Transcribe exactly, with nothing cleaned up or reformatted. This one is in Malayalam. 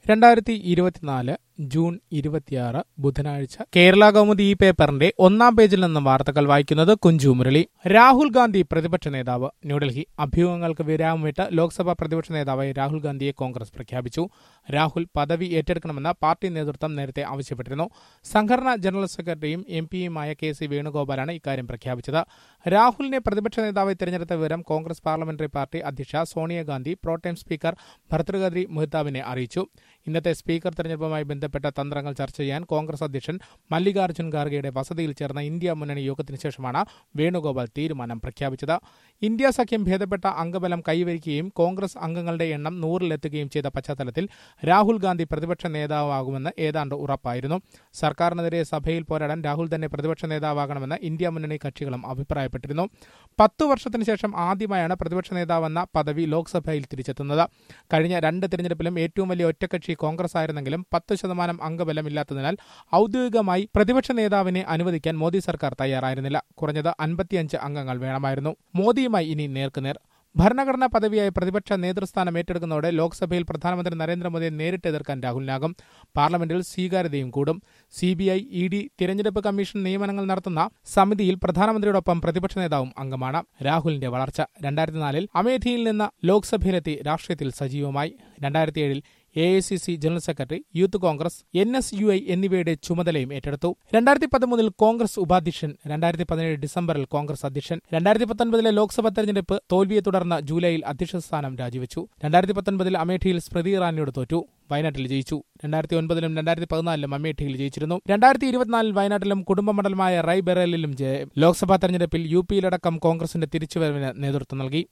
രണ്ടായിരത്തി ഇരുപത്തിനാല് ജൂൺ ഇരുപത്തിയാറ് ബുധനാഴ്ച കേരള കൗമുദി ഈ പേപ്പറിന്റെ ഒന്നാം പേജിൽ നിന്നും വാർത്തകൾ വായിക്കുന്നത് കുഞ്ചു മുരളി. രാഹുൽ ഗാന്ധി പ്രതിപക്ഷ നേതാവ്. ന്യൂഡൽഹി. അഭ്യൂഹങ്ങൾക്ക് വിരാമമിട്ട് ലോക്സഭാ പ്രതിപക്ഷ നേതാവായി രാഹുൽ ഗാന്ധിയെ കോൺഗ്രസ് പ്രഖ്യാപിച്ചു. രാഹുൽ പദവി ഏറ്റെടുക്കണമെന്ന് പാർട്ടി നേതൃത്വം നേരത്തെ ആവശ്യപ്പെട്ടിരുന്നു. സംഘടനാ ജനറൽ സെക്രട്ടറിയും എം പിയുമായ കെ സി വേണുഗോപാലാണ് ഇക്കാര്യം പ്രഖ്യാപിച്ചത്. രാഹുലിനെ പ്രതിപക്ഷ നേതാവായി തെരഞ്ഞെടുത്ത വിവരം കോൺഗ്രസ് പാർലമെന്ററി പാർട്ടി അധ്യക്ഷ സോണിയാഗാന്ധി പ്രോടേം സ്പീക്കർ ഭർതൃഹരി മെഹ്താബിനെ അറിയിച്ചു. ഇന്നത്തെ സ്പീക്കർ തെരഞ്ഞെടുപ്പുമായി ബന്ധപ്പെട്ട തന്ത്രങ്ങൾ ചർച്ച ചെയ്യാൻ കോൺഗ്രസ് അധ്യക്ഷൻ മല്ലികാർജ്ജുൻ ഖാർഗെയുടെ വസതിയിൽ ചേർന്ന ഇന്ത്യ മുന്നണി യോഗത്തിന് ശേഷമാണ് വേണുഗോപാൽ തീരുമാനം പ്രഖ്യാപിച്ചത്. ഇന്ത്യ സഖ്യം ഭേദപ്പെട്ട അംഗബലം കൈവരിക്കുകയും കോൺഗ്രസ് അംഗങ്ങളുടെ എണ്ണം നൂറിലെത്തുകയും ചെയ്ത പശ്ചാത്തലത്തിൽ രാഹുൽ ഗാന്ധി പ്രതിപക്ഷ നേതാവാകുമെന്ന് ഏതാണ്ട് ഉറപ്പായിരുന്നു. സർക്കാരിനെതിരെ സഭയിൽ പോരാടാൻ രാഹുൽ തന്നെ പ്രതിപക്ഷ നേതാവാകണമെന്ന് ഇന്ത്യ മുന്നണി കക്ഷികളും അഭിപ്രായപ്പെട്ടിരുന്നു. പത്തു വർഷത്തിനു ശേഷം ആദ്യമായാണ് പ്രതിപക്ഷ നേതാവെന്ന പദവി ലോക്സഭയിൽ തിരിച്ചെത്തുന്നത്. കഴിഞ്ഞ രണ്ട് തിരഞ്ഞെടുപ്പിലും ഏറ്റവും വലിയ ഒറ്റക്കക്ഷി കോൺഗ്രസ് ആയിരുന്നെങ്കിലും പത്ത് ശതമാനം അംഗബലം ഇല്ലാത്തതിനാൽ ഔദ്യോഗികമായി പ്രതിപക്ഷ നേതാവിനെ അനുവദിക്കാൻ മോദി സർക്കാർ തയ്യാറായിരുന്നില്ല. കുറഞ്ഞത് അൻപത്തിയഞ്ച് അംഗങ്ങൾ വേണമായിരുന്നു. മോദിയുമായി ഇനി നേർക്കുനേർ. ഭരണഘടനാ പദവിയായി പ്രതിപക്ഷ നേതൃസ്ഥാനം ഏറ്റെടുക്കുന്നതോടെ ലോക്സഭയിൽ പ്രധാനമന്ത്രി നരേന്ദ്രമോദിയെ നേരിട്ട് എതിർക്കാൻ രാഹുലിനാകും. പാർലമെന്റിൽ സ്വീകാര്യതയും കൂടും. C B I, E D, തിരഞ്ഞെടുപ്പ് കമ്മീഷൻ നിയമനങ്ങൾ നടത്തുന്ന സമിതിയിൽ പ്രധാനമന്ത്രിയോടൊപ്പം പ്രതിപക്ഷ നേതാവും അംഗമാണ്. രാഹുലിന്റെ വളർച്ച. രണ്ടായിരത്തി നാലിൽ അമേഠിയിൽ നിന്ന് ലോക്സഭയിലെത്തി രാഷ്ട്രീയത്തിൽ സജീവമായി. രണ്ടായിരത്തി ഏഴിൽ A I C C general secretary, youth Congress, N S U I എന്നിവയുടെ ചുമതലയും ഏറ്റെടുത്തു. രണ്ടായിരത്തി പതിമൂന്നിൽ കോൺഗ്രസ് ഉപാധ്യക്ഷൻ. രണ്ടായിരത്തി പതിനേഴ് ഡിസംബറിൽ കോൺഗ്രസ് അധ്യക്ഷൻ. രണ്ടായിരത്തി പത്തൊൻപതിലെ ലോക്സഭാ തെരഞ്ഞെടുപ്പ് തോൽവിയെ തുടർന്ന് ജൂലൈയിൽ അധ്യക്ഷ സ്ഥാനം രാജിവെച്ചു. രണ്ടായിരത്തി പത്തൊൻപതിൽ അമേഠിയിൽ സ്മൃതി ഇറാനിയോട് തോറ്റു. വയനാട്ടിൽ ജയിച്ചു. രണ്ടായിരത്തി ഒൻപതിലും രണ്ടായിരത്തി പതിനാലിലും അമേഠിയിൽ ജയിച്ചിരുന്നു. രണ്ടായിരത്തി ഇരുപത്തിനാലിൽ വയനാട്ടിലും കുടുംബ മണ്ഡലമായ റൈബറേലിലും ജയം. ലോക്സഭാ തെരഞ്ഞെടുപ്പിൽ യു പിയിലടക്കം കോൺഗ്രസിന്റെ തിരിച്ചുവരവിന് നേതൃത്വം നൽകി.